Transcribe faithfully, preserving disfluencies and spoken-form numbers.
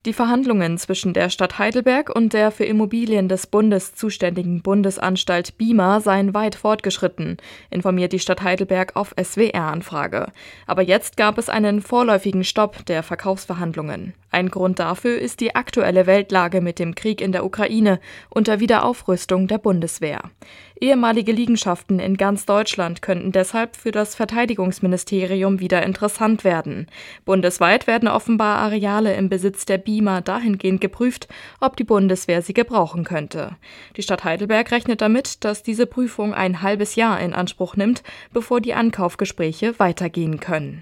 Die Verhandlungen zwischen der Stadt Heidelberg und der für Immobilien des Bundes zuständigen Bundesanstalt BIMA seien weit fortgeschritten, informiert die Stadt Heidelberg auf S W R-Anfrage. Aber jetzt gab es einen vorläufigen Stopp der Verkaufsverhandlungen. Ein Grund dafür ist die aktuelle Weltlage mit dem Krieg in der Ukraine und der Wiederaufrüstung der Bundeswehr. Ehemalige Liegenschaften in ganz Deutschland könnten deshalb für das Verteidigungsministerium wieder interessant werden. Bundesweit werden offenbar Areale im Besitz der BIMA dahingehend geprüft, ob die Bundeswehr sie gebrauchen könnte. Die Stadt Heidelberg rechnet damit, dass diese Prüfung ein halbes Jahr in Anspruch nimmt, bevor die Ankaufgespräche weitergehen können.